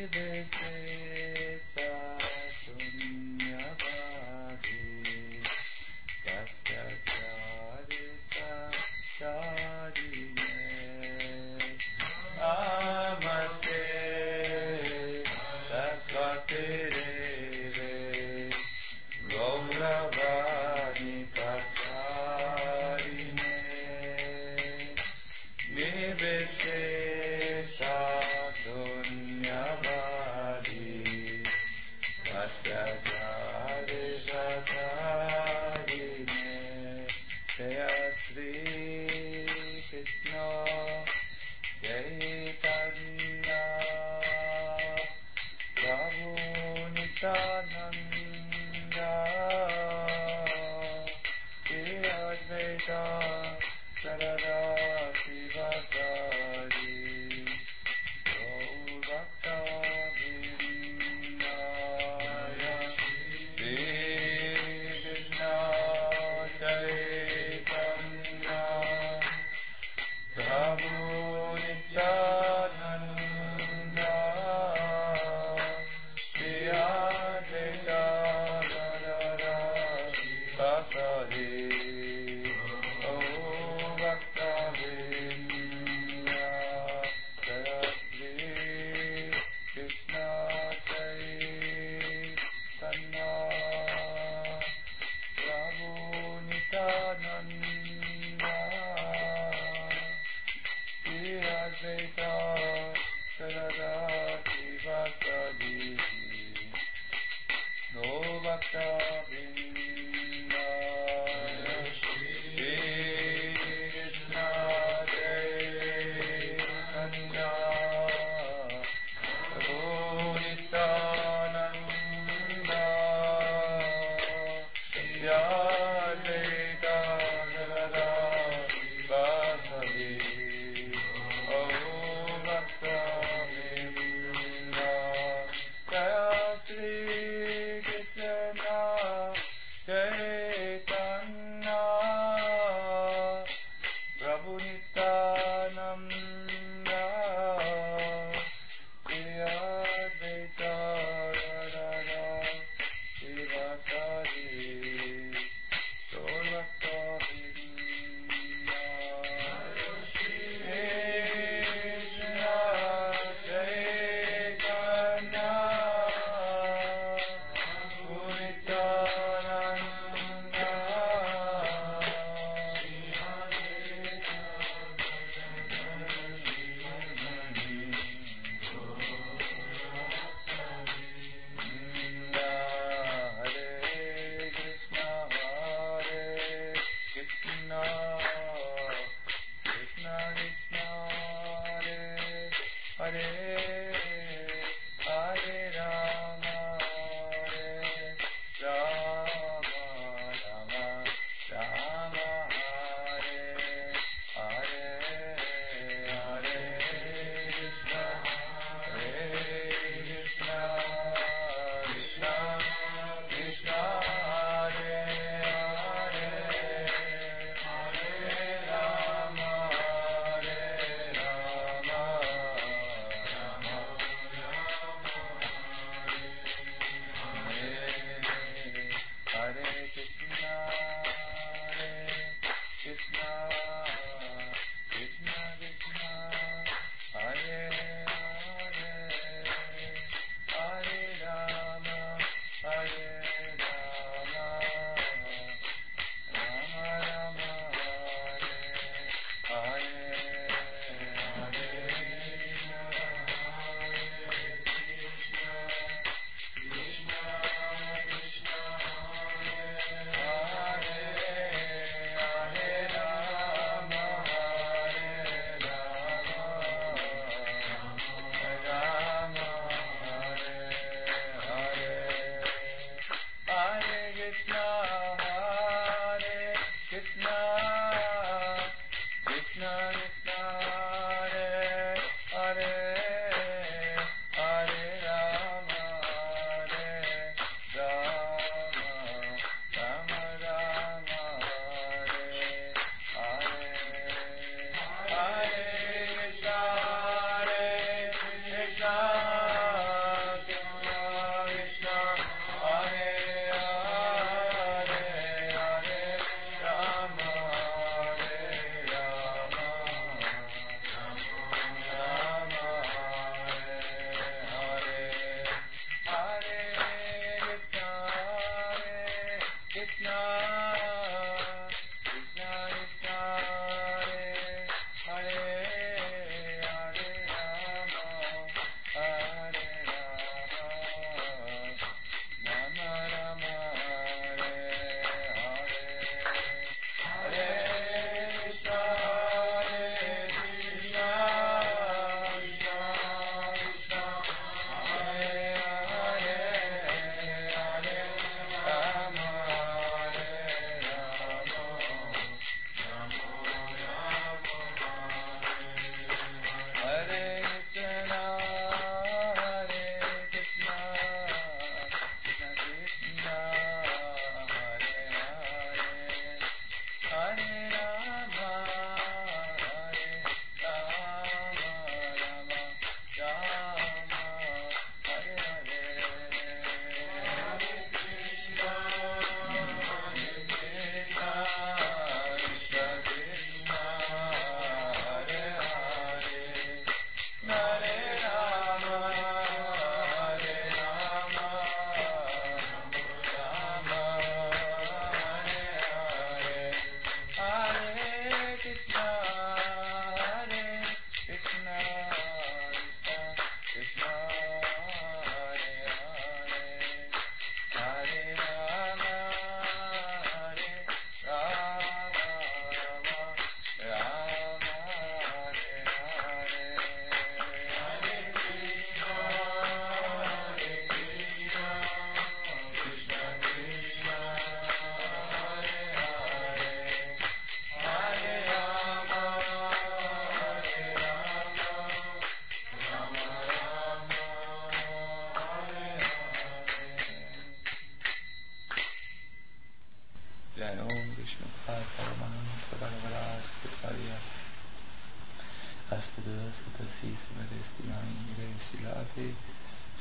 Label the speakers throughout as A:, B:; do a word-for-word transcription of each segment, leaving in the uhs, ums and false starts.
A: Nirvishesa Sunyavadi Tasya Charita Charine Namaste Saraswati Gauravani Pracharine Nirvishesa Sunyavadi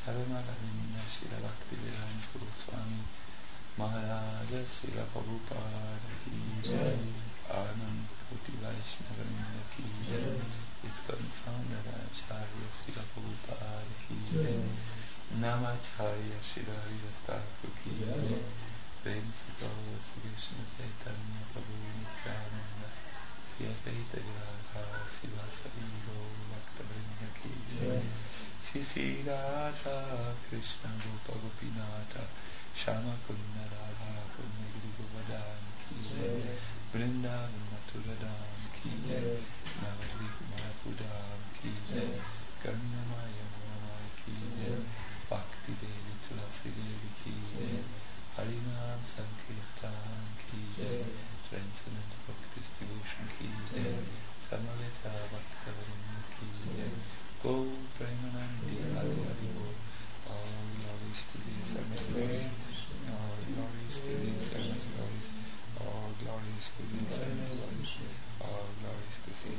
A: Sarana Ravina Shila Bhakti Vedanta Goswami Maharaj Sila Prabhupada Ki Jai Anand Koti Vaishnavarinya Ki Jai ISKCON Founder Acharya Sila Prabhupada Ki Jai Namacharya Shila Haridas Thakur Ki Jai Prem Sutta Sri Krishna Chaitanya Prabhu Nityananda Shri Advaita Gadadhara Sivasari Gaur Bhakta-vrinda Ki Jai Shri Shri Radha Krishna Gopa Gopinatha Shama Kunda Radha Kunda Giri Govardhan Ki Jai Vrindavan Mathura Dham Ki Jai Navadvip Mayapur Dham Ki Jai Karunamaya Maya Ki Jai Bhakti Devi Tulasi Devi Ki Jai Harinam Sankirtan Ki Jai Transcendent Bhakti Devotion Ki Jai Samaveta Bhakta-vrinda Ki Jai Go Premanandi Hari Hari Bol All glories to thee, Sarma glories All glories to thee, Sarma glories All glories to thee, Sarma glories All glories to thee,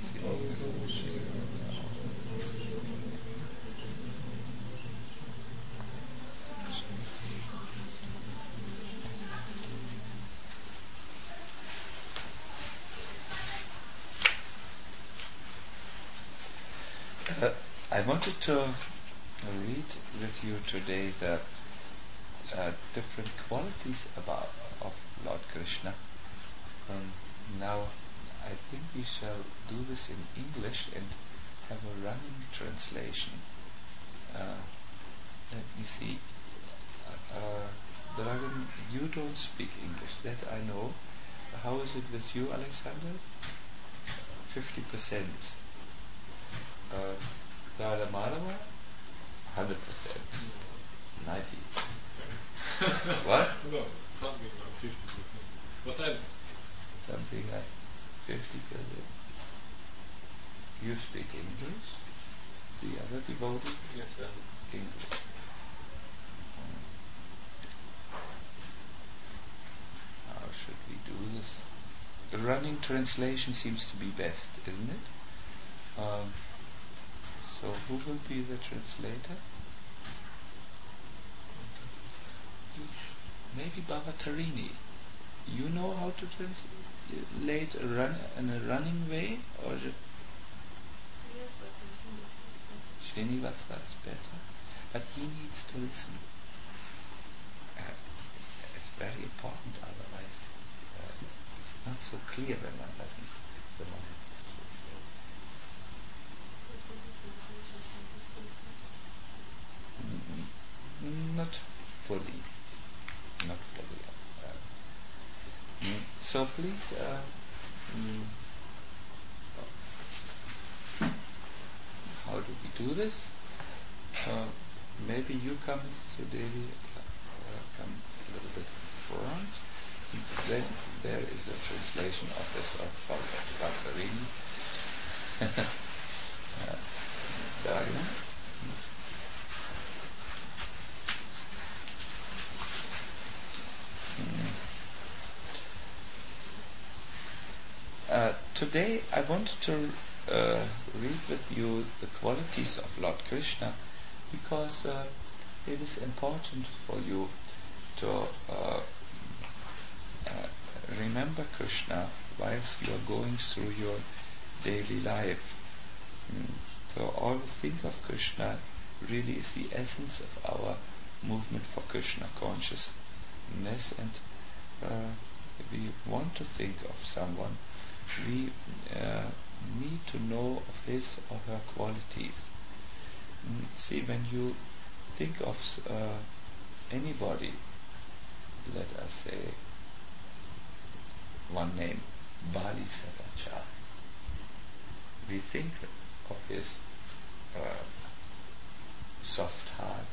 A: Uh, I wanted to read with you today the uh, different qualities about of Lord Krishna. Um, now, I think we shall do this in English and have a running translation. Uh, let me see. Uh, Dragan, you don't speak English, that I know. How is it with you, Alexander? fifty percent. Uh, Radha Madhava? one hundred percent. ninety. What?
B: No, something like fifty percent. But I
A: Something like fifty percent. You speak English? The other devotee?
B: yes, sir.
A: English. How should we do this? The running translation seems to be best, isn't it? Um, so who will be the translator? Maybe Baba Tarini. You know how to translate a run in a running way, or
C: Yes, but I think
A: Srinivasa is better, but he needs to listen. Uh, it's very important, otherwise uh, it's not so clear when one doesn't when one has to translate. Mm, not fully, not fully. Uh, mm, so please, uh, mm, how do we do this? Uh, maybe you come, Sudevi, uh, come a little bit front. Then there is a translation of this of Bhattarini. uh, Dagna. Uh, today I wanted to uh, read with you the qualities of Lord Krishna because uh, it is important for you to uh, uh, remember Krishna whilst you are going through your daily life. Mm. So always think of Krishna really is the essence of our movement for Krishna consciousness, and uh, we want to think of someone, we uh, need to know of his or her qualities. Mm, see, when you think of uh, anybody, let us say one name, Bali Sakachar, we think of his uh, soft heart.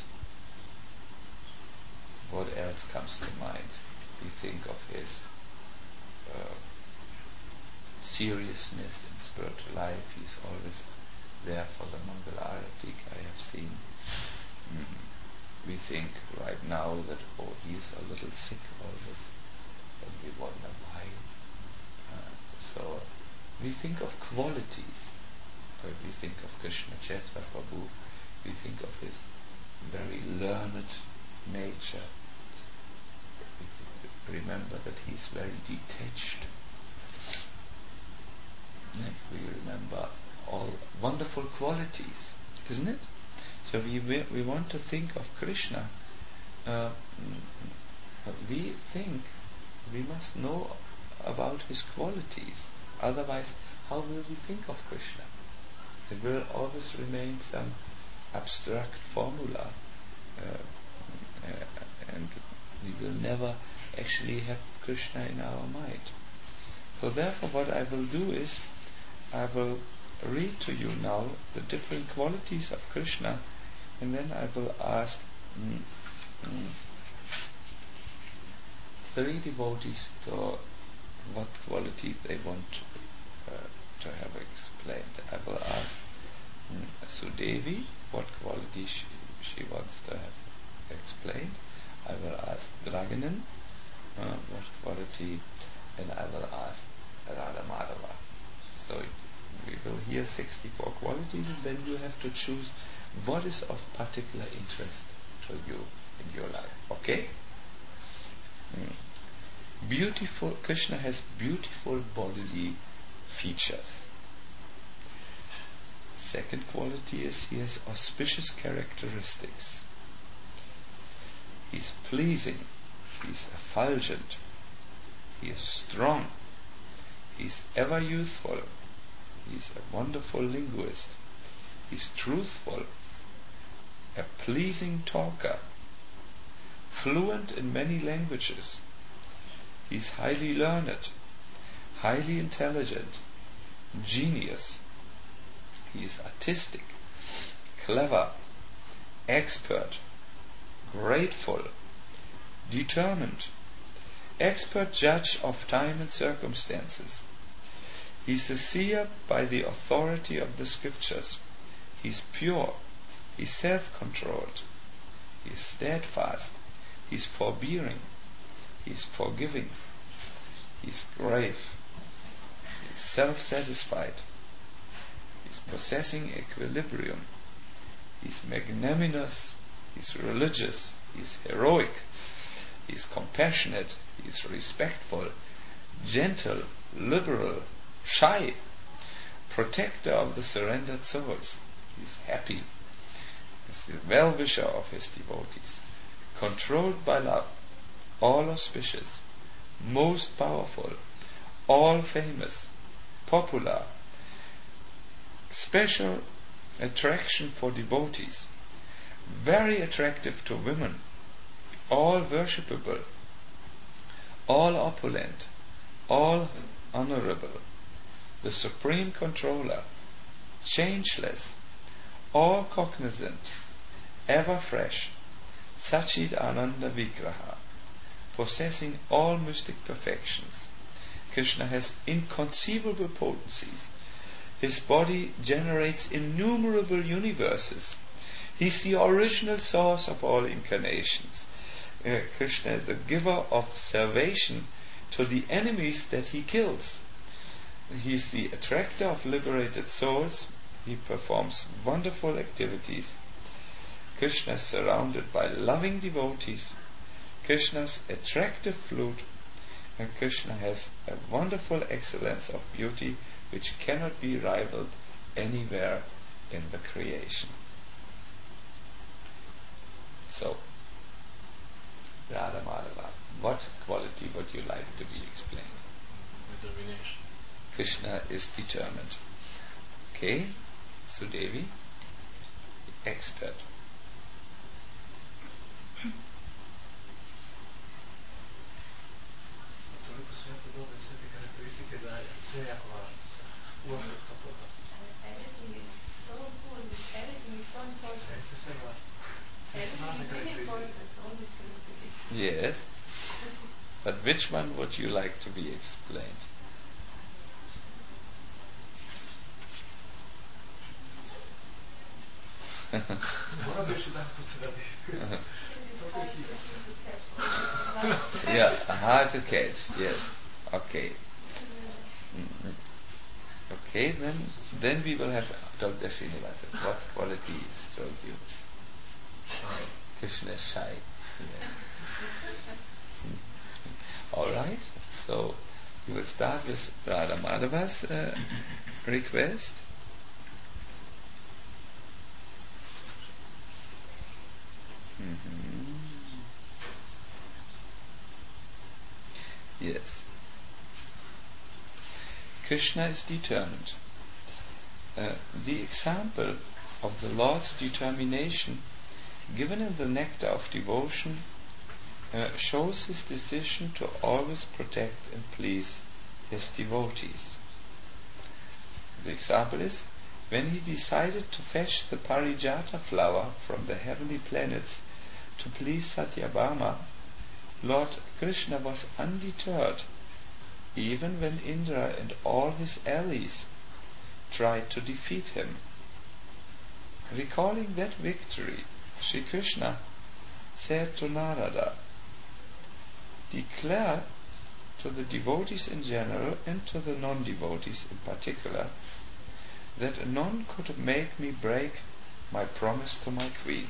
A: What else comes to mind? We think of his uh, seriousness in spiritual life. He's always there for the Mangal Arati, I have seen. Mm. We think right now that, oh, he's a little sick always, and we wonder why. Uh, so we think of qualities. Uh, we think of Krishna Chaitra Prabhu. We think of his very learned nature. Remember that he is very detached. And we remember all wonderful qualities, isn't it? So we we want to think of Krishna. Uh, we think we must know about his qualities. Otherwise, how will we think of Krishna? It will always remain some abstract formula, uh, uh, and we will never actually have Krishna in our mind. So therefore what I will do is, I will read to you now the different qualities of Krishna, and then I will ask mm, mm, three devotees to what qualities they want uh, to have explained. I will ask mm, Sudevi what qualities she, she wants to have explained. I will ask Draganan uh, what quality, and I will ask Radha Madhava. So we will hear sixty-four qualities, and then you have to choose what is of particular interest to you in your life. Okay? Mm. Beautiful, Krishna has beautiful bodily features. Second quality is he has auspicious characteristics. He is pleasing, he is effulgent, he is strong, he is ever youthful, he is a wonderful linguist, he is truthful, a pleasing talker, fluent in many languages, he is highly learned, highly intelligent, genius, he is artistic, clever, expert, grateful, determined, expert judge of time and circumstances. He is a seer by the authority of the scriptures. He is pure, he is self-controlled, he is steadfast, he is forbearing, he is forgiving, he is grave, he is self-satisfied, he is possessing equilibrium, he is magnanimous, he is religious, he is heroic, he is compassionate, he is respectful, gentle, liberal, shy, protector of the surrendered souls, he is happy, he is the well-wisher of his devotees, controlled by love, all auspicious, most powerful, all famous, popular, special attraction for devotees, very attractive to women, all worshipable, all opulent, all honorable, the supreme controller, changeless, all cognizant, ever fresh, Sachid Ananda Vigraha, possessing all mystic perfections. Krishna has inconceivable potencies. His body generates innumerable universes. He is the original source of all incarnations. Uh, Krishna is the giver of salvation to the enemies that he kills. He is the attractor of liberated souls. He performs wonderful activities. Krishna is surrounded by loving devotees. Krishna's attractive flute, and Krishna has a wonderful excellence of beauty which cannot be rivaled anywhere in the creation. So, Radha Madhava, what quality would you like to be explained?
B: Determination.
A: Krishna is determined. Okay, Sudevi, expert.
C: Everything is so good, everything is so important. Everything is really important, all these characteristics.
A: Yes, but which one would you like to be explained? Yeah, hard to catch. Yes. Okay. Mhm. Okay, then then we will have Doctor Srinivasan. What quality struck you? Krishna. Krishna is shy. Yeah. All right. So we will start with Radha Madhava's uh, request. Mm-hmm. Yes. Krishna is determined. Uh, the example of the Lord's determination given in the nectar of devotion uh, shows his decision to always protect and please his devotees. The example is when he decided to fetch the Parijata flower from the heavenly planets to please Satyabhama, Lord Krishna was undeterred even when Indra and all his allies tried to defeat him. Recalling that victory, Sri Krishna said to Narada, "Declare to the devotees in general and to the non-devotees in particular that none could make me break my promise to my queen."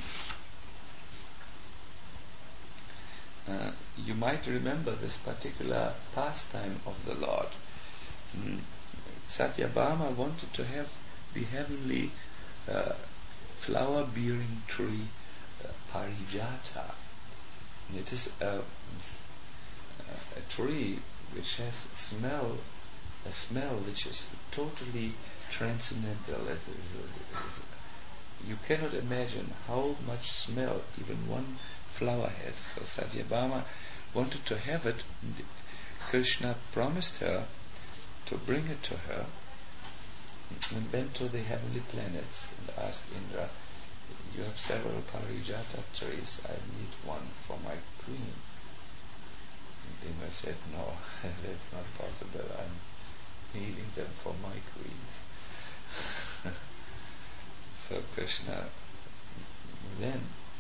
A: Uh, you might remember this particular pastime of the Lord. Mm. Satyabhama wanted to have the heavenly uh, flower-bearing tree uh, Parijata. And it is a, a tree which has smell, a smell which is totally transcendental. It is, it is, you cannot imagine how much smell even one flower has. So Satyabhama wanted to have it, and Krishna promised her to bring it to her, and went to the heavenly planets and asked Indra, "You have several Parijata trees, I need one for my queen." And Indra said, "No, that's not possible, I'm needing them for my queens." So Krishna then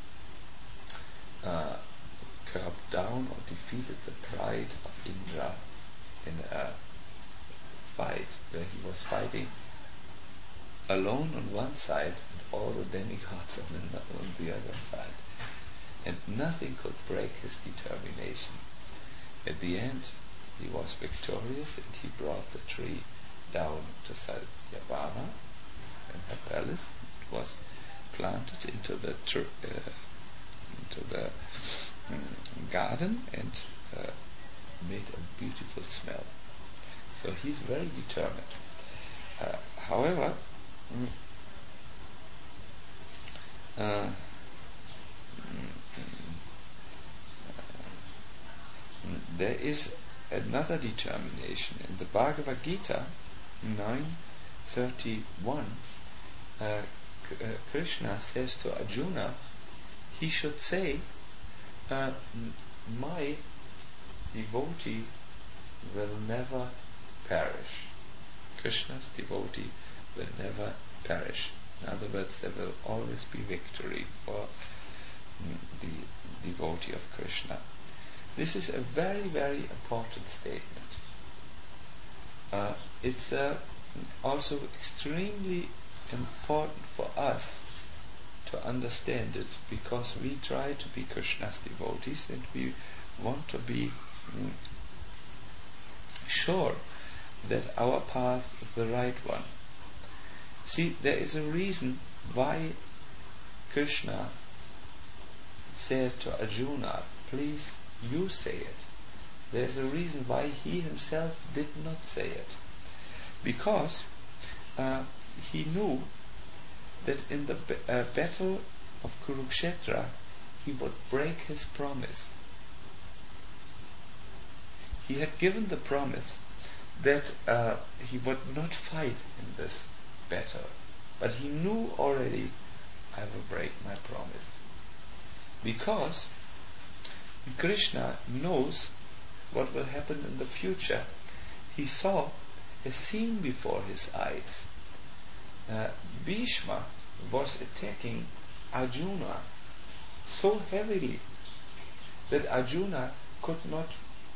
A: uh, curbed down or defeated the pride of Indra in a fight where he was fighting alone on one side and all the demigods on the, on the other side. And nothing could break his determination. At the end, he was victorious and he brought the tree down to Satyabhama in her palace. It was planted into the tr- uh, into the um, garden and uh, made a beautiful smell. So he's very determined. Uh, however, mm, uh, mm, there is another determination in the Bhagavad Gita nine thirty-one. Uh, K- uh, Krishna says to Arjuna, he should say, uh, "My devotee will never perish." Krishna's devotee will never perish. In other words, there will always be victory for mm, the devotee of Krishna. This is a very, very important statement. Uh, it's uh, also extremely important for us to understand it, because we try to be Krishna's devotees and we want to be mm, sure that our path is the right one. See, there is a reason why Krishna said to Arjuna, "Please, you say it." There is a reason why he himself did not say it. Because uh, he knew that in the b- uh, battle of Kurukshetra he would break his promise. He had given the promise that uh, he would not fight in this battle, but he knew already, I will break my promise. Because Krishna knows what will happen in the future. He saw a scene before his eyes. Uh, Bhishma was attacking Arjuna so heavily that Arjuna could not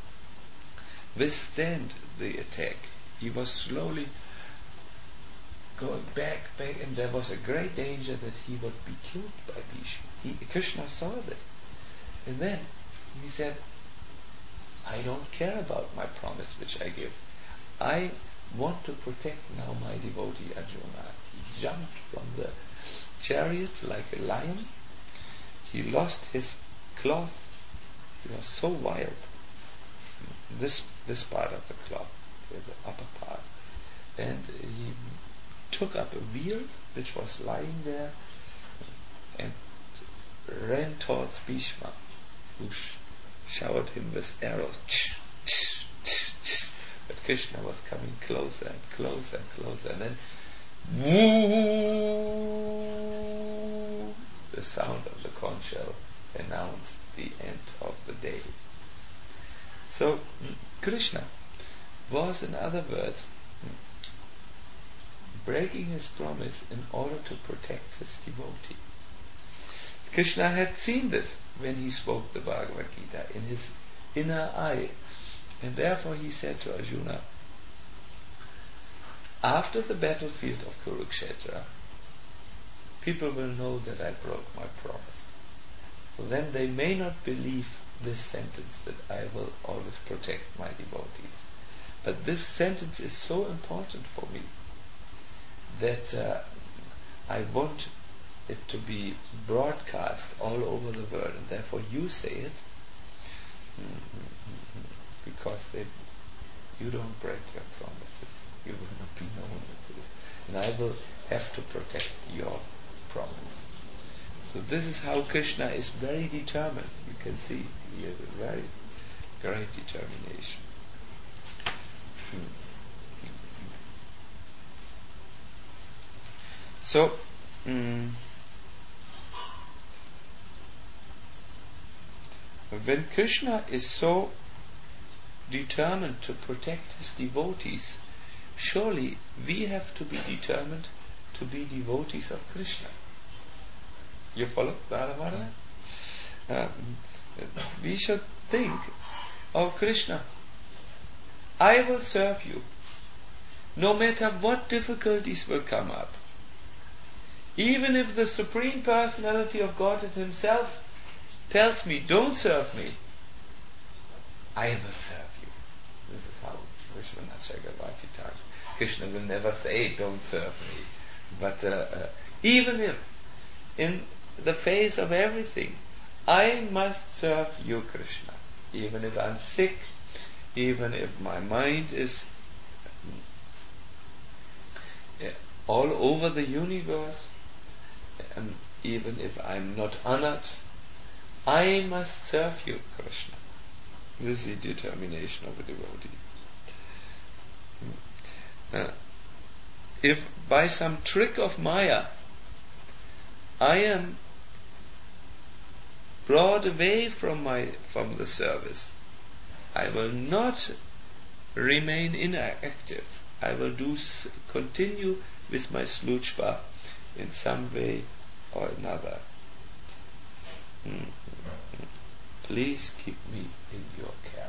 A: withstand the attack. He was slowly going back, back, and there was a great danger that he would be killed by Bhishma. He, Krishna saw this. And then he said, I don't care about my promise which I give. I want to protect now my devotee Arjuna. He jumped from the chariot like a lion. He lost his cloth. He was so wild. This this part of the cloth, the upper part. And he took up a wheel which was lying there and ran towards Bhishma, who sh- showered him with arrows. But Krishna was coming closer and closer and closer, and then woo, the sound of the conch shell announced the end of the day. So Krishna was, in other words, breaking his promise in order to protect his devotee. Krishna had seen this when he spoke the Bhagavad Gita in his inner eye, and therefore he said to Arjuna, after the battlefield of Kurukshetra, people will know that I broke my promise. So then they may not believe this sentence that I will always protect my devotees. But this sentence is so important for me that uh, I want it to be broadcast all over the world, and therefore you say it, because they, you don't break your promises. You will not be known with this, and I will have to protect your promise. So this is how Krishna is very determined. You can see he has a very great determination. So, mm, when Krishna is so determined to protect his devotees, surely we have to be determined to be devotees of Krishna. You follow, Radha? Um, we should think, oh Krishna, I will serve you, no matter what difficulties will come up. Even if the Supreme Personality of Godhead himself tells me, don't serve me, I will serve you. This is how Vishwanath Chakravarti talks. Krishna will never say, don't serve me. But uh, uh, even if, in the face of everything, I must serve you, Krishna. Even if I'm sick, even if my mind is uh, all over the universe, and even if I'm not honored, I must serve you, Krishna. This is the determination of a devotee. Uh, if by some trick of Maya I am brought away from my from the service, I will not remain inactive. I will do s- continue with my sluchva in some way or another. Mm-hmm. Please keep me in your care.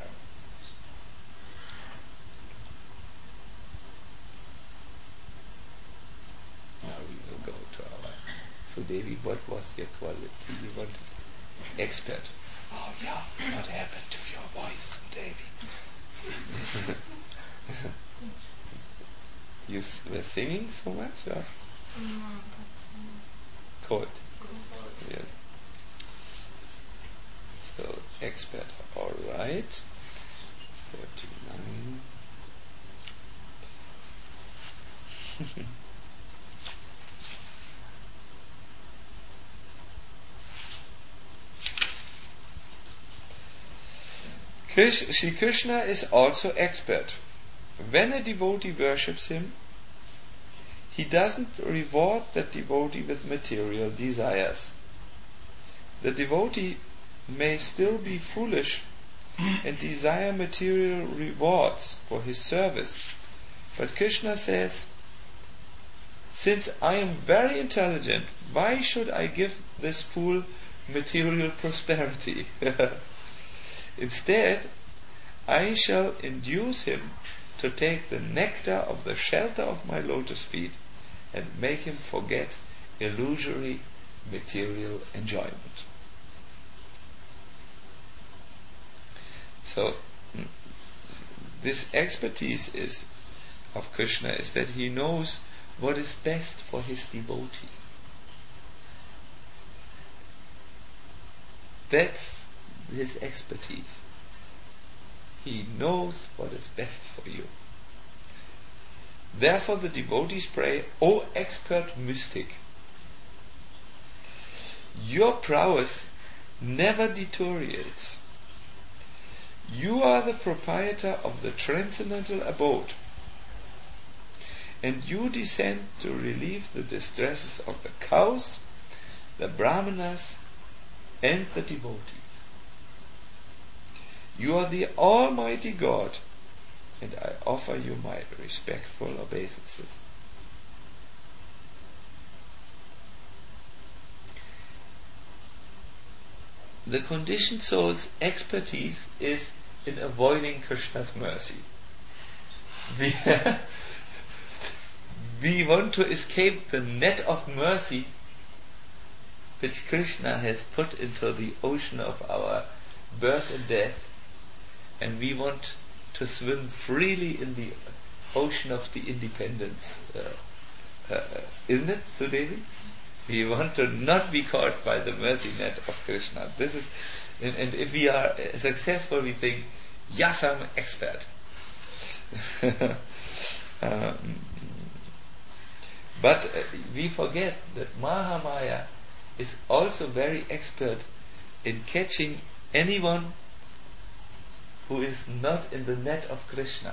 A: Now we will go to our. So Devi, what was your quality? You wanted expert. Oh yeah, what happened to your voice, Devi? You s- were singing so much, or?
C: No,
A: Cold. Yeah. So expert, all right. Thirty-nine. Krish, Shri Krishna is also expert. When a devotee worships him, he doesn't reward that devotee with material desires. The devotee may still be foolish and desire material rewards for his service. But Krishna says, since I am very intelligent, why should I give this fool material prosperity? Instead, I shall induce him to take the nectar of the shelter of my lotus feet and make him forget illusory material enjoyment. So this expertise is of Krishna is that he knows what is best for his devotee. That's his expertise. He knows what is best for you. Therefore the devotees pray, O expert mystic, your prowess never deteriorates. You are the proprietor of the transcendental abode, and you descend to relieve the distresses of the cows, the brahmanas, and the devotees. You are the Almighty God, and I offer you my respectful obeisances. The conditioned soul's expertise is in avoiding Krishna's mercy. We, we want to escape the net of mercy which Krishna has put into the ocean of our birth and death, and we want to swim freely in the ocean of the independence. Uh, uh, isn't it, Sudevi? We want to not be caught by the mercy net of Krishna. This is, and, and if we are successful, we think, yes, I'm an expert. um, but uh, we forget that Mahamaya is also very expert in catching anyone who is not in the net of Krishna.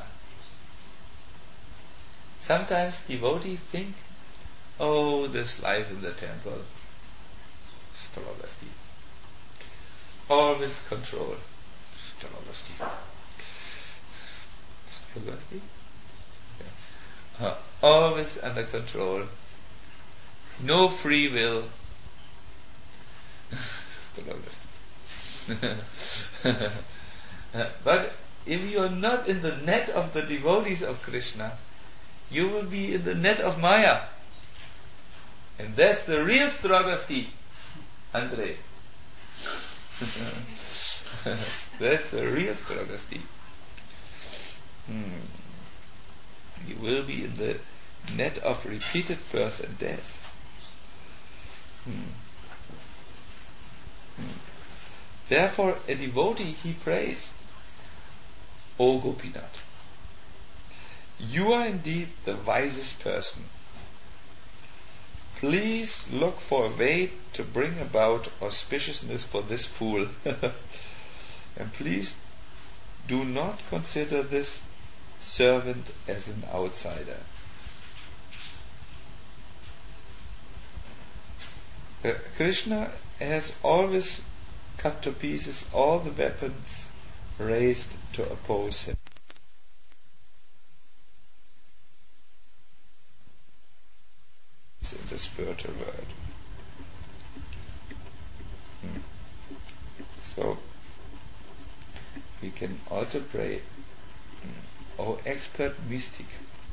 A: Sometimes devotees think, oh, this life in the temple, Sthalavasti. Always control. Sthalavasti. Sthalavasti? Yeah. Uh, always under control. No free will. Sthalavasti. But if you are not in the net of the devotees of Krishna, you will be in the net of Maya. And that's the real Sthalavasti, Andre. That's the real Sthalavasti. Hmm. You will be in the net of repeated birth and death. Hmm. Hmm. Therefore, a devotee, he prays, O Gopinath, you are indeed the wisest person. Please look for a way to bring about auspiciousness for this fool. And please do not consider this servant as an outsider. Uh, Krishna has always cut to pieces all the weapons raised to oppose him. In the spiritual world. Hmm. So we can also pray, hmm, O expert mystic.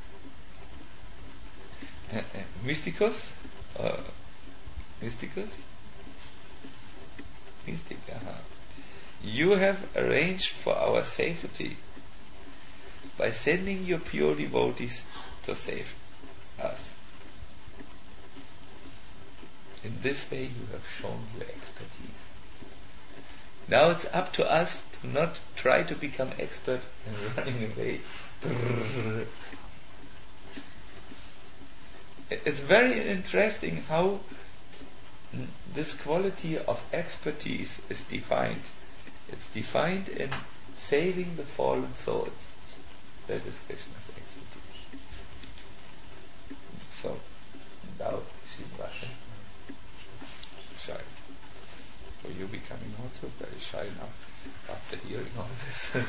A: Uh, uh, mysticus? Uh, mysticus? Mystic, aha. You have arranged for our safety by sending your pure devotees to save us. In this way you have shown your expertise. Now it's up to us to not try to become expert in running away. It's very interesting how this quality of expertise is defined. It's defined in saving the fallen souls. That is Krishna's expertise. So, now Srinivasa. Shy. So you becoming also very shy now after hearing all this.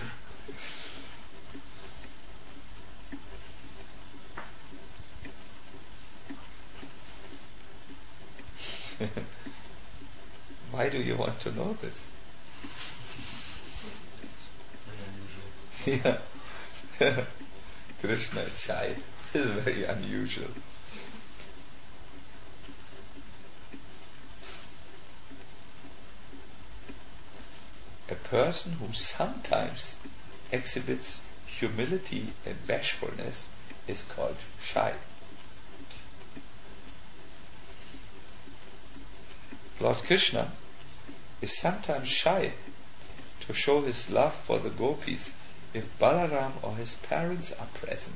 A: Why do you want to know this? Yeah. Krishna is shy. This is very unusual. a person who sometimes exhibits humility and bashfulness is called shy. Lord Krishna is sometimes shy to show his love for the gopis if Balaram or his parents are present.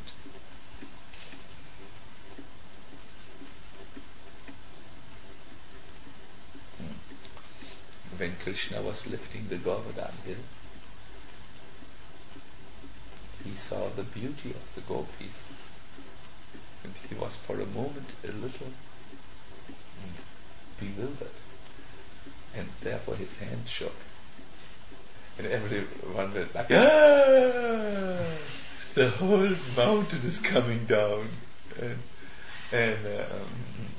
A: When Krishna was lifting the Govardhan hill, he saw the beauty of the gopis, and he was for a moment a little bewildered, and therefore his hand shook, and everyone went like, ah! The whole mountain is coming down, and and um,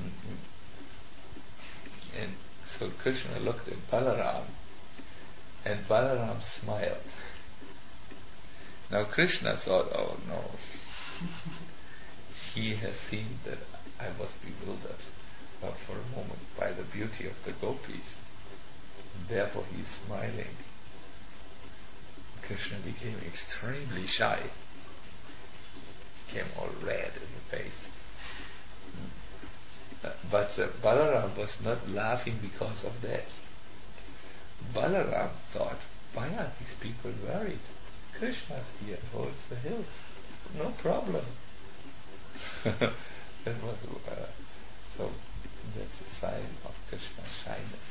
A: and so Krishna looked at Balaram, and Balaram smiled. Now Krishna thought, oh no, he has seen that I was bewildered uh, for a moment by the beauty of the gopis, and therefore he is smiling. Krishna became extremely shy, became all red in the face. Uh, but uh, Balaram was not laughing because of that. Balaram thought, why are these people worried? Krishna's here and holds the hill. No problem. that was uh, so that's a sign of Krishna's shyness.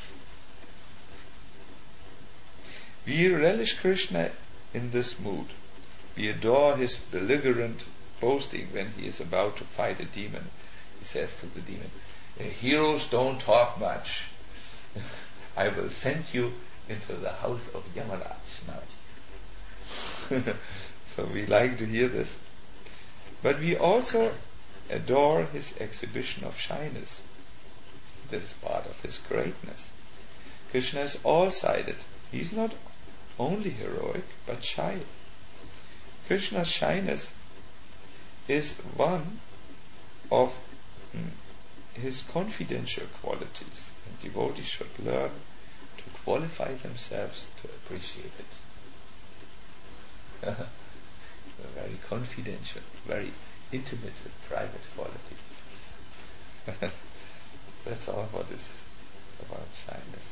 A: We relish Krishna in this mood. We adore his belligerent boasting when he is about to fight a demon. He says to the demon, heroes don't talk much. I will send you into the house of Yamaraj now. So we like to hear this. But we also adore his exhibition of shyness. This is part of his greatness. Krishna is all-sided. He is not only heroic, but shy. Krishna's shyness is one of mm, his confidential qualities, and devotees should learn to qualify themselves to appreciate it. A very confidential, very intimate and private quality. That's all what is about shyness.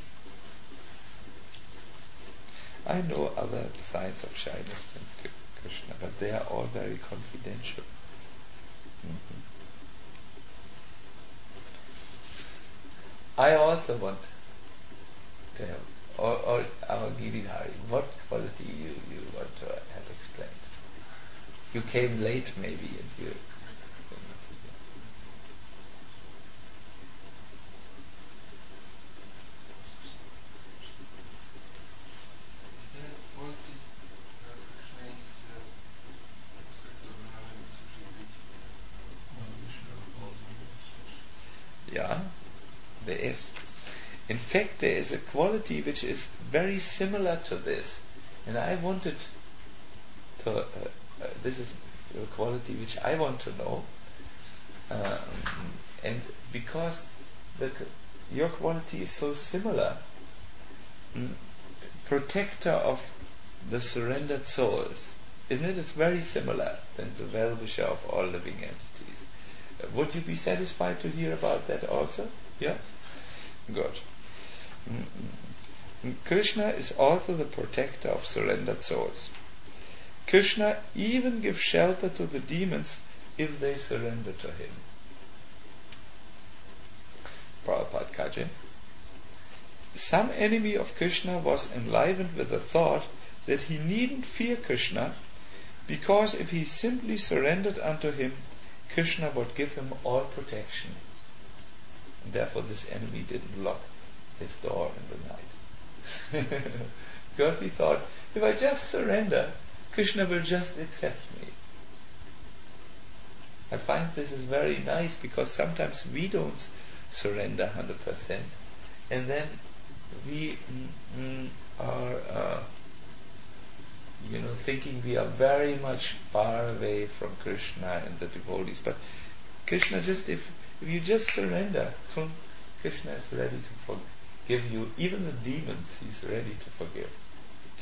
A: I know other signs of shyness in Krishna, but they are all very confidential. Mm-hmm. I also want to have, or, or our Giridhari, what quality you, you want to have explained? You came late maybe and you Yeah, there is. In fact, there is a quality which is very similar to this, and I wanted to. Uh, uh, this is a quality which I want to know, um, and because the, your quality is so similar, mm, protector of the surrendered souls, isn't it? It's very similar than the well-wisher of all living entities. Uh, would you be satisfied to hear about that also? Yeah? Good. Mm-hmm. Krishna is also the protector of surrendered souls. Krishna even gives shelter to the demons if they surrender to him. Prabhupada Kaji. Some enemy of Krishna was enlivened with the thought that he needn't fear Krishna, because if he simply surrendered unto him, Krishna would give him all protection. And therefore this enemy didn't lock his door in the night. Because he thought, if I just surrender, Krishna will just accept me. I find this is very nice, because sometimes we don't surrender one hundred percent, and then we mm, mm, are uh, you know thinking we are very much far away from Krishna and the devotees. But Krishna, just if, if you just surrender, Krishna is ready to forgive you. Even the demons, he's ready to forgive.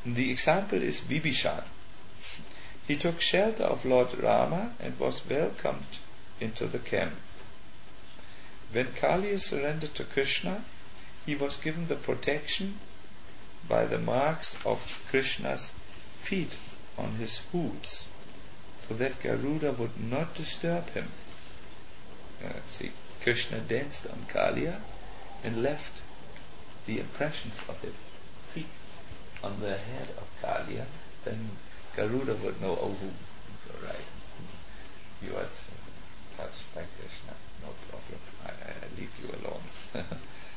A: The example is Vibhishan. He took shelter of Lord Rama and was welcomed into the camp. When Kaliya surrendered to Krishna, he was given the protection by the marks of Krishna's feet on his hooves, so that Garuda would not disturb him. Uh, see, Krishna danced on Kaliya and left the impressions of his feet on the head of Kaliya. Then Garuda would know, oh, so right, you are touched by Krishna, no problem, I, I leave you alone.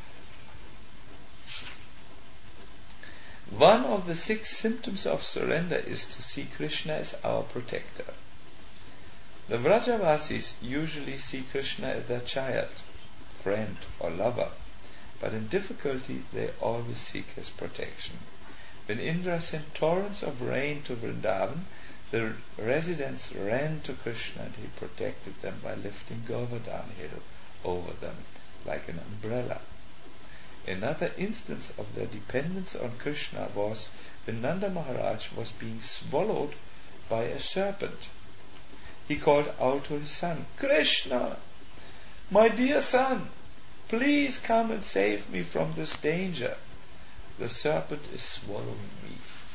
A: One of the six symptoms of surrender is to see Krishna as our protector. The Vrajavasis usually see Krishna as their child, friend or lover, but in difficulty they always seek his protection. When Indra sent torrents of rain to Vrindavan, the residents ran to Krishna and he protected them by lifting Govardhan hill over them like an umbrella. Another instance of their dependence on Krishna was when Nanda Maharaj was being swallowed by a serpent. He called out to his son, Krishna, my dear son, please come and save me from this danger. The serpent is swallowing me.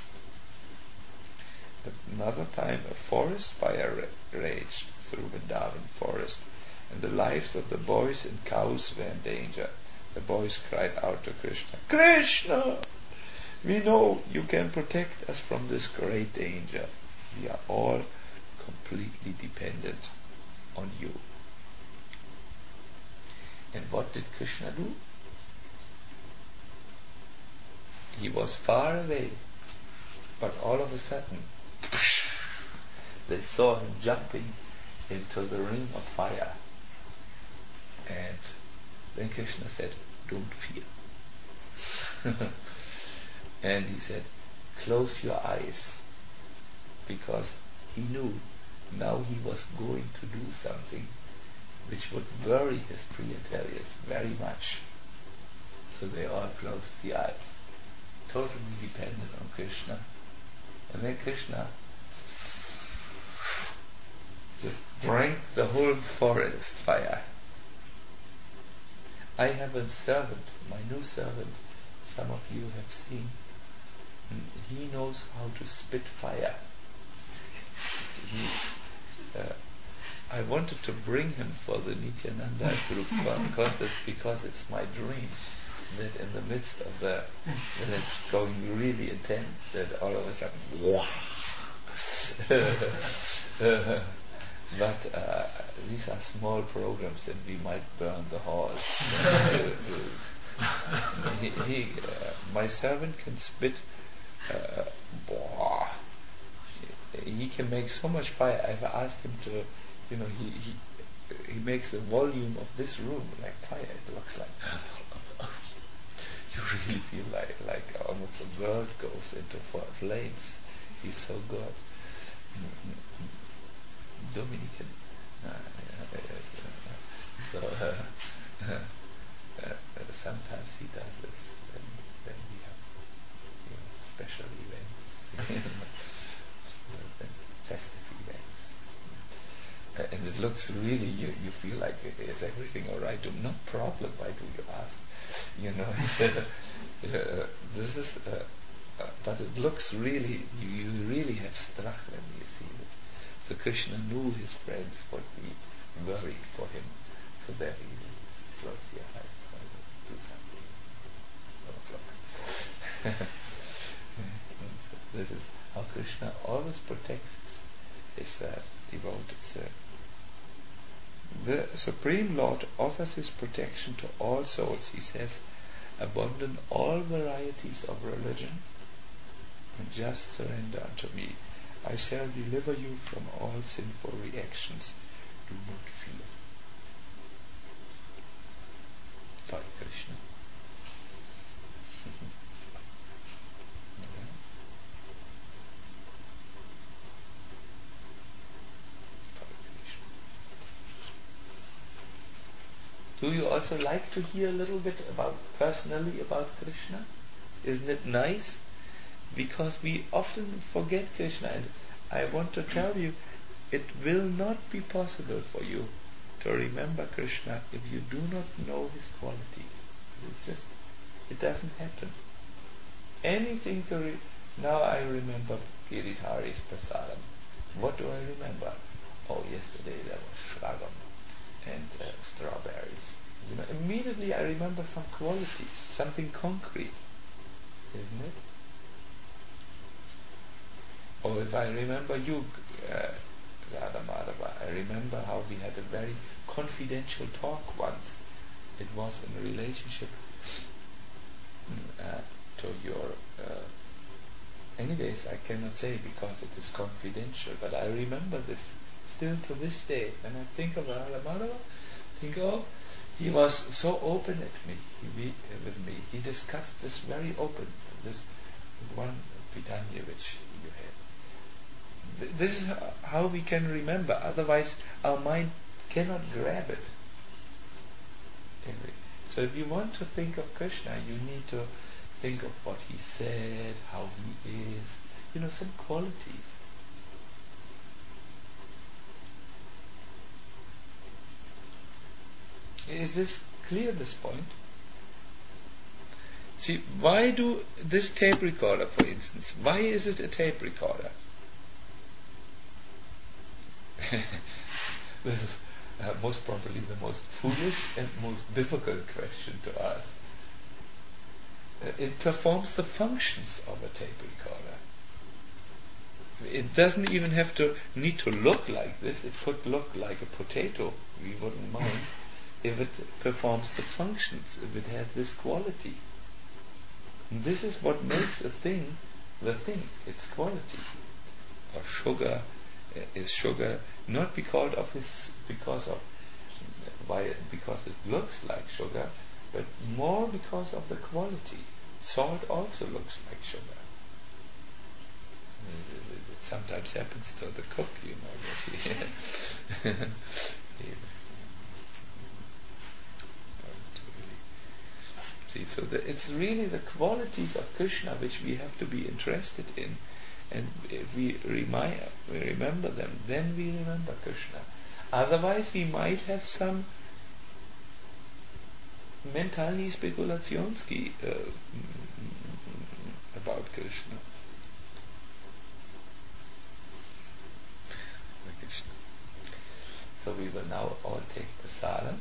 A: At another time a forest fire raged through Vrindavan forest, and the lives of the boys and cows were in danger. The boys cried out to Krishna, Krishna, we know you can protect us from this great danger. We are all completely dependent on you. And what did Krishna do? He was far away, but all of a sudden they saw him jumping into the ring of fire. And then Krishna said, don't fear. And he said, close your eyes, because he knew now he was going to do something which would worry his Priyatarias very much. So they all closed the eyes, totally dependent on Krishna. And then Krishna just drank the whole forest fire. I have a servant, my new servant, some of you have seen. He knows how to spit fire. He, uh, I wanted to bring him for the Nityananda group concert because it's my dream that in the midst of the, when it's going really intense, that all of a sudden, but uh, these are small programs and we might burn the hall. he, he, uh, my servant can spit. Uh, he can make so much fire. I've asked him to, you know, he he he makes the volume of this room like fire. It looks like you really feel like like almost the world goes into flames. He's so good. Dominican. Uh, uh, uh, so uh, uh, uh, sometimes he does this when, when we have, you know, special events, festive events, uh, and it looks really, you you feel like, is everything all right? No problem. Why do you ask? You know, uh, this is, uh, uh, but it looks really, you, you really have struck when you see it. So Krishna knew his friends would be worried for him, so that he close your eyes, do something. No This is how Krishna always protects his uh, devoted servant. The Supreme Lord offers his protection to all souls. He says, abandon all varieties of religion and just surrender unto me. I shall deliver you from all sinful reactions. Do not fear. Sorry, Krishna. Do you also like to hear a little bit about, personally about Krishna? Isn't it nice? because we often forget Krishna, and I want to tell you, it will not be possible for you to remember Krishna if you do not know his qualities. It's just, it doesn't happen. Anything to re- now I remember Giridhari's prasadam. What do I remember? Oh, yesterday there was shragam and uh, strawberries. You know, immediately I remember some qualities, something concrete, isn't it? Or if I remember you, uh, Radha Madhava, I remember how we had a very confidential talk once. It was in relationship uh, to your. Uh, anyways, I cannot say because it is confidential, but I remember this still to this day. When I think of Radha Madhava, think of he was so open at me, he, we, with me. He discussed this very open, this one Pitanya which you had. Th- this is how we can remember. Otherwise, our mind cannot grab it. Anyway, so if you want to think of Krishna, you need to think of what he said, how he is, you know, some qualities. Is this clear, this point? See, why do this tape recorder, for instance, why is it a tape recorder? This is uh, most probably the most foolish and most difficult question to ask. Uh, it performs the functions of a tape recorder. It doesn't even have to need to look like this. It could look like a potato. We wouldn't mind if it performs the functions, if it has this quality. And this is what makes a thing the thing, its quality. Or sugar uh, is sugar not because of his, because of why because it looks like sugar, but more because of the quality. Salt also looks like sugar. It, it, it sometimes happens to the cook, you know. See, so the, it's really the qualities of Krishna which we have to be interested in, and if we, remi- we remember them, then we remember Krishna. Otherwise, we might have some mentalny spekulationsky uh, about Krishna. Krishna. So we will now all take prasadam.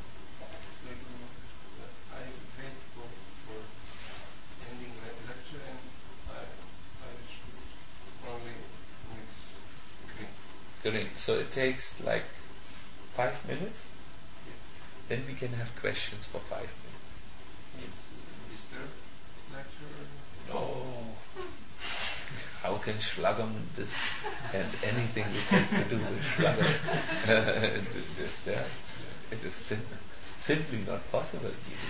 A: Green. So it takes like five minutes. Yeah. Then we can have questions for five minutes.
B: Is there lecture?
A: No. How can Shlagam this and anything which has to do with Shlagam do this there? It is sim- simply not possible.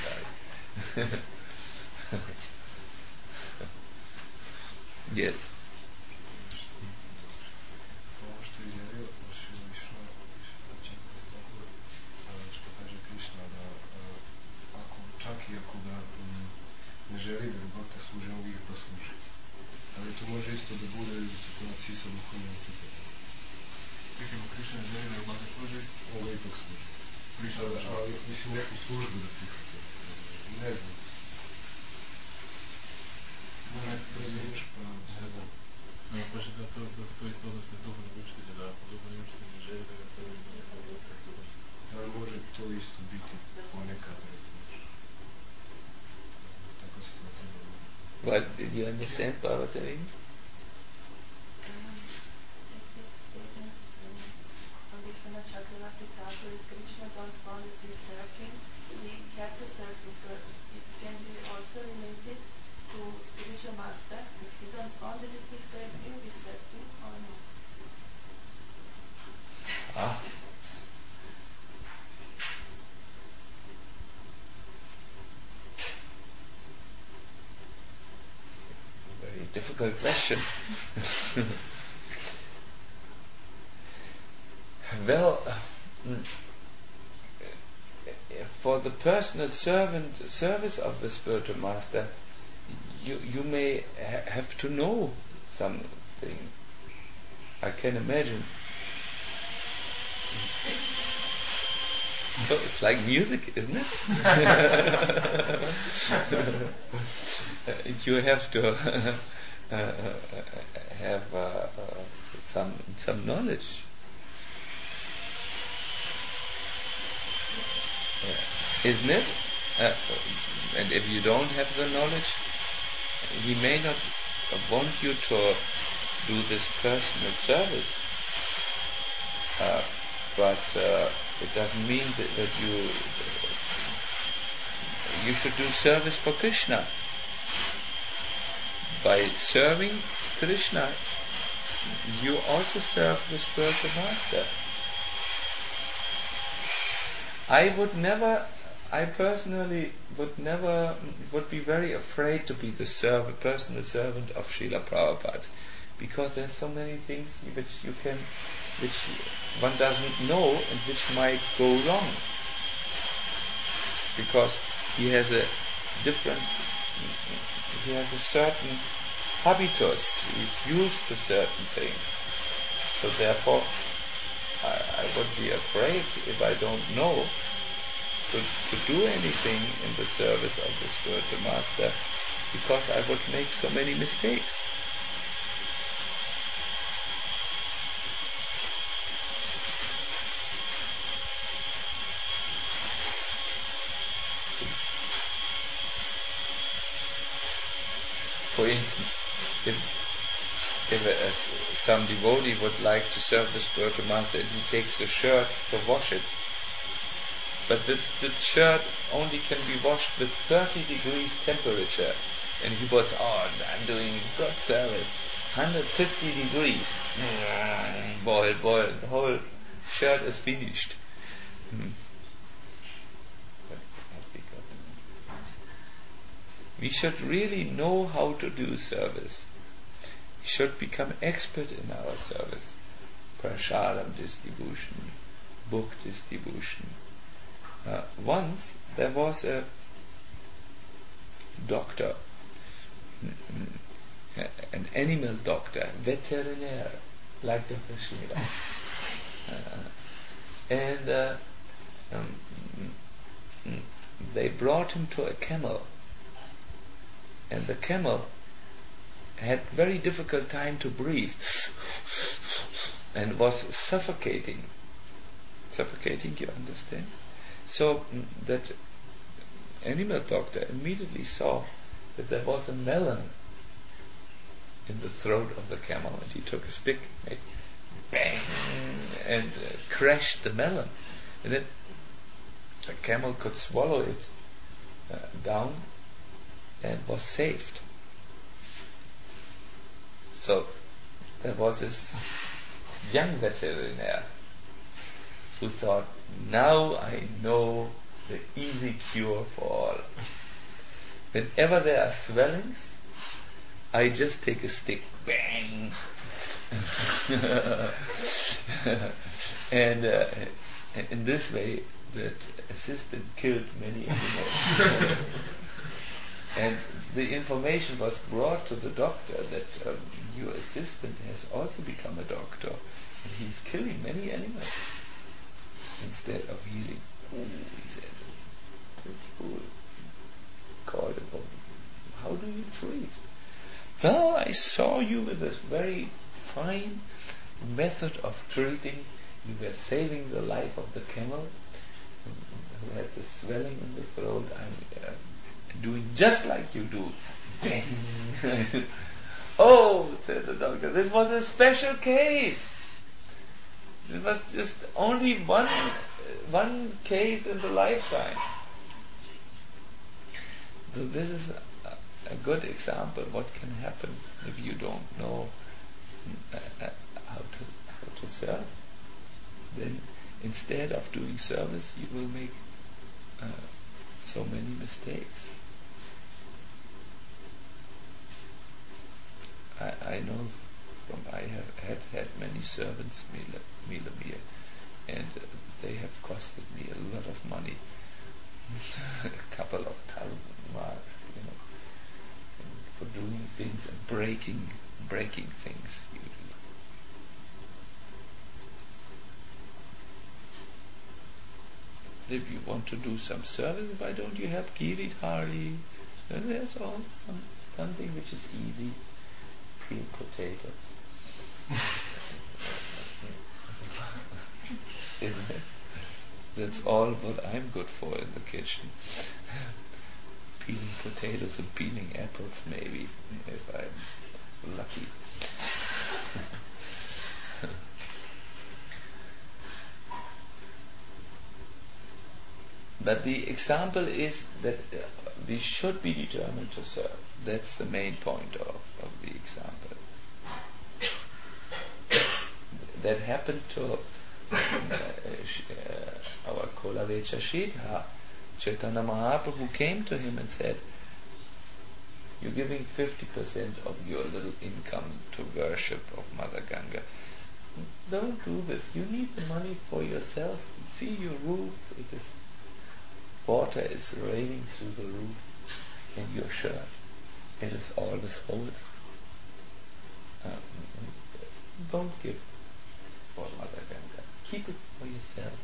A: Yes.
B: Čak i ako da um, ne želi da Bhakta služi, on uvijek posluži. Ali to može isto da bude u situaciji sa duhovnim pripadom. Prihajmo Krišna ne želi da Bhakta služi, on ga ipak služi. Krišna, ali mislim neku službu da prihvati. Ne znam. Ne razumiješ pa ne znam. No, baš da to da se to isto odnosno duhovnog učitelja, da ako duhovni učitelj ne želi da ga prvi ne želi. Da li može to isto biti ponekad?
A: What did you understand, Bhavatarine?
C: Um, Vishwanath Chakravarti Thakur, if Krishna don't want to serve him, he had to serve him. So it can be also related to spiritual master. If he don't want that he serve him, we serve him or no.
A: Ah. Very difficult question. Well, uh, for the personal servant service of the spiritual master, you you may ha- have to know something. I can imagine. So it's like music, isn't it? You have to uh, have uh, uh, some some knowledge. Yeah. Isn't it? Uh, and if you don't have the knowledge, he may not want you to do this personal service. Uh, but uh, it doesn't mean that, that you you should do service for Krishna. By serving Krishna, you also serve the spiritual master. I would never, I personally would never, would be very afraid to be the servant, personal servant of Srila Prabhupada, because there's so many things which you can, which one doesn't know and which might go wrong. Because he has a different, he has a certain habitus, he's used to certain things. So therefore, I, I would be afraid if I don't know to, to do anything in the service of the spiritual master, because I would make so many mistakes. For instance, if if a, a, some devotee would like to serve the spiritual master and he takes a shirt to wash it, but the, the shirt only can be washed with thirty degrees temperature, and he puts, oh, I'm doing good service, one hundred fifty degrees, boil, boil, the whole shirt is finished. Hmm. We should really know how to do service. We should become expert in our service. Prasadam distribution, book distribution. Uh, once there was a doctor, an animal doctor, veterinarian, like Doctor Srila. Uh, and uh, um, they brought him to a camel. And the camel had very difficult time to breathe and was suffocating. Suffocating, you understand? So mm, that animal doctor immediately saw that there was a melon in the throat of the camel, and he took a stick, made bang, and uh, crashed the melon. And then the camel could swallow it uh, down and was saved. So there was this young veterinarian who thought, now I know the easy cure for all. Whenever there are swellings, I just take a stick, bang, and uh, in this way that assistant killed many animals. And the information was brought to the doctor that um, your assistant has also become a doctor, and he's killing many animals instead of healing. Ooh, he said, this fool called him, how do you treat? Well, I saw you with this very fine method of treating. You were saving the life of the camel who had the swelling in the throat. I'm uh, doing just like you do. Bang. Oh, said the doctor, this was a special case. It was just only one one case in the lifetime. So this is a, a good example of what can happen if you don't know uh, uh, how to how to serve. Then instead of doing service, you will make uh, so many mistakes. I, I know from I have had had many servants, Milamir, and uh, they have costed me a lot of money, a couple of thousand marks, you know. breaking, breaking things usually. If you want to do some service, why don't you have Giridhari? Then there's all some something which is easy. Peel potatoes. Isn't it? That's all what I'm good for in the kitchen. Peeling potatoes and peeling apples, maybe, if I'm lucky. But the example is that uh, we should be determined to serve. That's the main point of, of the example. That happened to uh, uh, our Kolavecha Shidha. Chaitanya Mahaprabhu came to him and said, you're giving fifty percent of your little income to worship of Mother Ganga. Don't do this. You need the money for yourself. See your roof. It is water is raining through the roof in your shirt. It is always holes. Um, don't give for Mother Ganga. Keep it for yourself.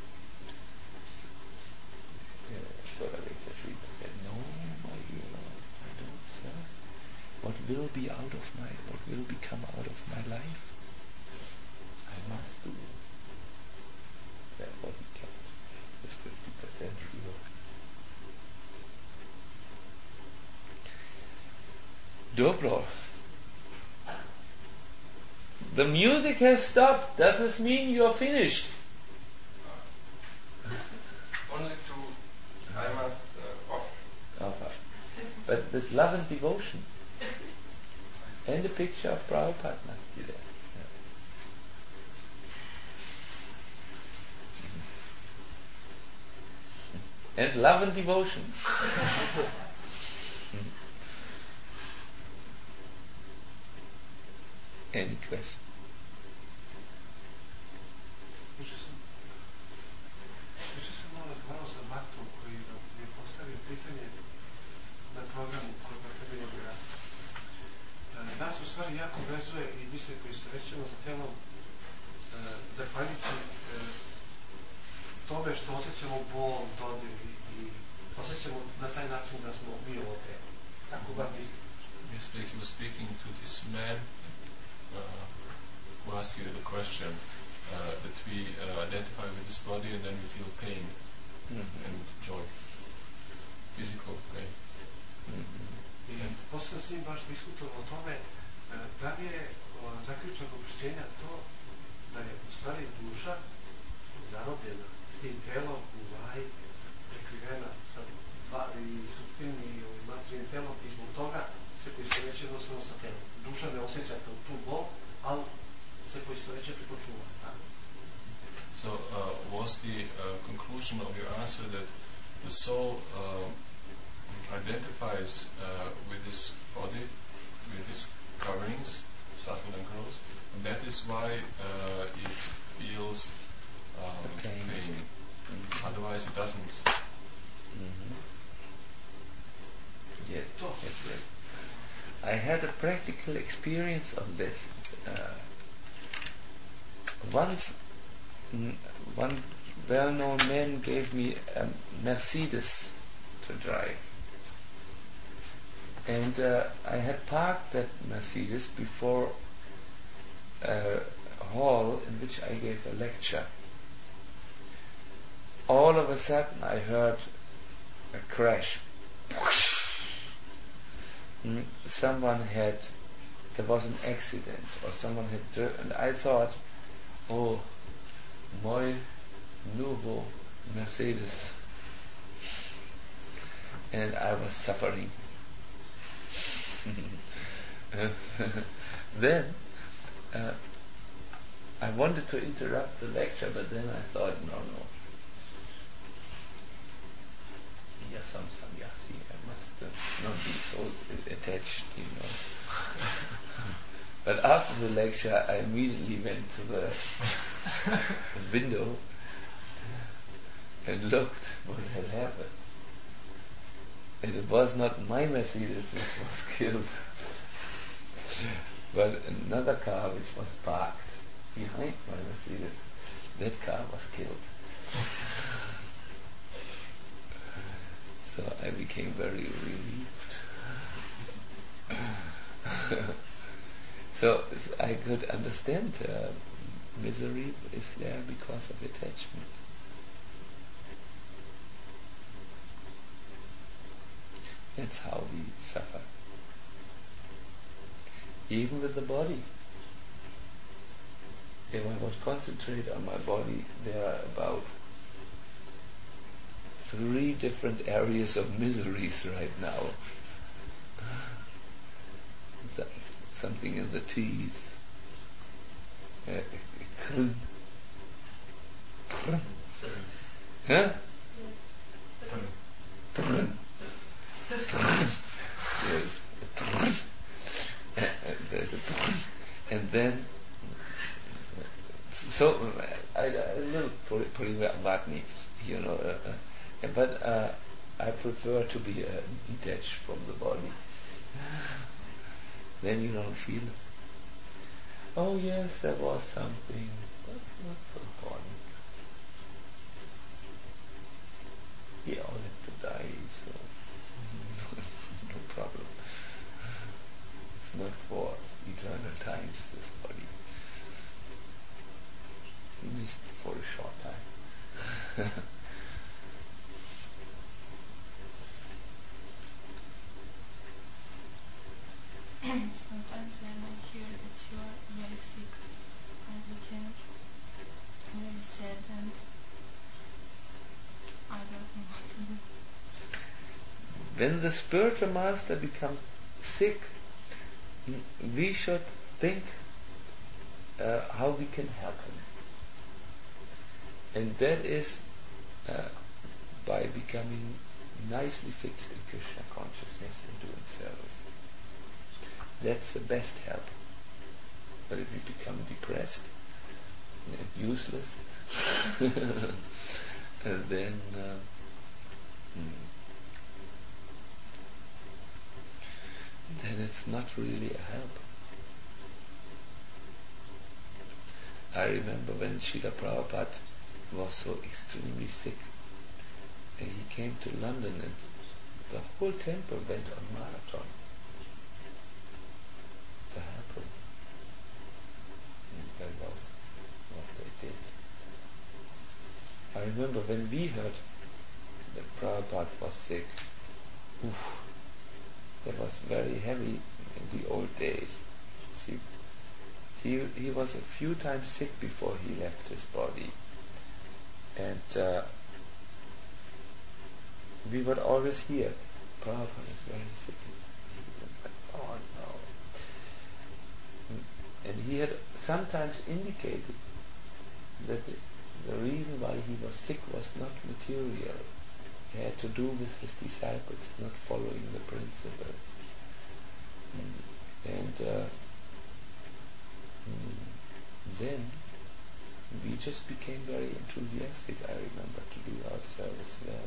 A: Kolavecha Shidha said, no, my dear Lord, I don't serve. What will be out of my, what will become out of my life? I must do. Therefore he kept his fifty percent reward. Dobro. The music has stopped. Does this mean you are finished?
B: Only to, I must uh, offer.
A: Offer. But with love and devotion. And a picture of Prabhupada must be there. Yeah. And love and devotion. Any question?
D: Juče sam, juče sam malo razgovarao sa Martom koji mi je postavio pitanje na programu koji je tebi je rad. Nas u stvari jako vezuje i mi se poistovećujemo sa temom zahvaljujući tome što osjećamo bol, dodir i osjećamo na taj način da smo mi ovdje. Tako bar mislim.
B: Yesterday he was speaking to this man Uh, who asked you the question uh, that we uh, identify with this body and then we feel pain mm-hmm. and joy, physical pain.
D: I posle sam s njim baš diskutovao o tome da li je zaključak oprošćenja to da je u stvari duša zarobljena s tim telom u vaji, prekrivena sa dva i suptilnim i materijalnim telom i zbog toga se poistoveće jednostavno sa telom. Duša ne osjeća tu bol, ali se poistoveće preko čuva.
B: So uh, was the uh, conclusion of your answer that the soul uh, identifies uh, with this body, with these coverings, subtle and gross, and that is why uh, it feels um,
A: pain.
B: pain. Mm-hmm. Otherwise it doesn't.
A: Mm-hmm. Yes, yes, yes. I had a practical experience of this. Uh, once, mm, one well-known man gave me a Mercedes to drive. And uh, I had parked that Mercedes before a hall in which I gave a lecture. All of a sudden I heard a crash. Someone had, there was an accident or someone had driven, and I thought, oh, my nouveau Mercedes. And I was suffering. Then uh, I wanted to interrupt the lecture, but then I thought, no, no. Yes, I'm sannyasi. I must uh, not be so attached, you know. But after the lecture, I immediately went to the window and looked what had happened. And it was not my Mercedes which was killed. But another car which was parked behind my Mercedes, that car was killed. So I became very relieved. So I could understand uh, misery is there because of attachment. That's how we suffer. Even with the body. If I would concentrate on my body, there are about three different areas of miseries right now. Something in the teeth. Uh, huh? Yes. There's a and then so I, a little Purivatni, you know, uh, uh, but uh, I prefer to be uh, detached from the body. Then you don't feel it. Oh yes, there was something, but not so important. We all have to die, so no problem. It's not for eternal times, this body. Just for a short time.
C: Sometimes when I hear that you are very sick, I became very sad and I don't know what to do.
A: When the spiritual master becomes sick, we should think uh, how we can help him. And that is uh, by becoming nicely fixed in Krishna consciousness and doing service. That's the best help. But if you become depressed and useless, and then uh, hmm, then it's not really a help. I remember when Srila Prabhupada was so extremely sick, and he came to London and the whole temple went on marathon to help him. And that was what they did. I remember when we heard that Prabhupada was sick, oof, that was very heavy in the old days. See, he, he was a few times sick before he left his body. And uh, we would always hear, Prabhupada is very sick. Oh no. And he had sometimes indicated that the, the reason why he was sick was not material. It had to do with his disciples not following the principles. Mm. And uh, mm, then we just became very enthusiastic, I remember, to do our service well.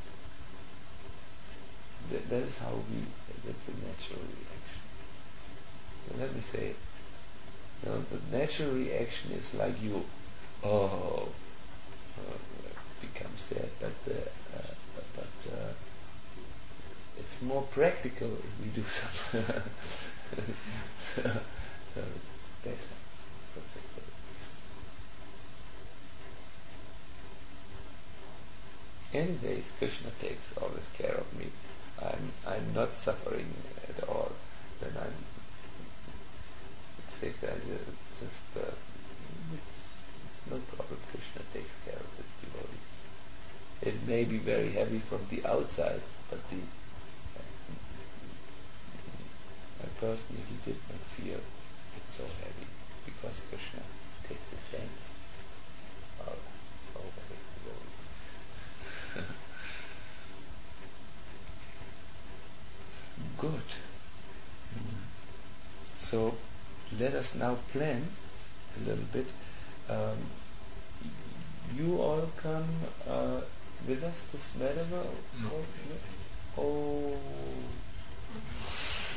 A: That, that is how we, that's a natural reaction. So let me say, you know, the natural reaction is like you, oh, uh, become sad, but, uh, uh, but uh, it's more practical if we do something. so, so it's better. Anyways, Krishna takes always care of me. I'm I'm not suffering at all when I'm sick. I just uh, it's, it's no problem. Krishna takes care of his devotees. It may be very heavy from the outside, but the I personally did not feel it so heavy because Krishna takes his hands out over his devotees. Good. So let us now plan a little bit. Um, you all come uh, with us to Smedava?
B: No.
A: Oh.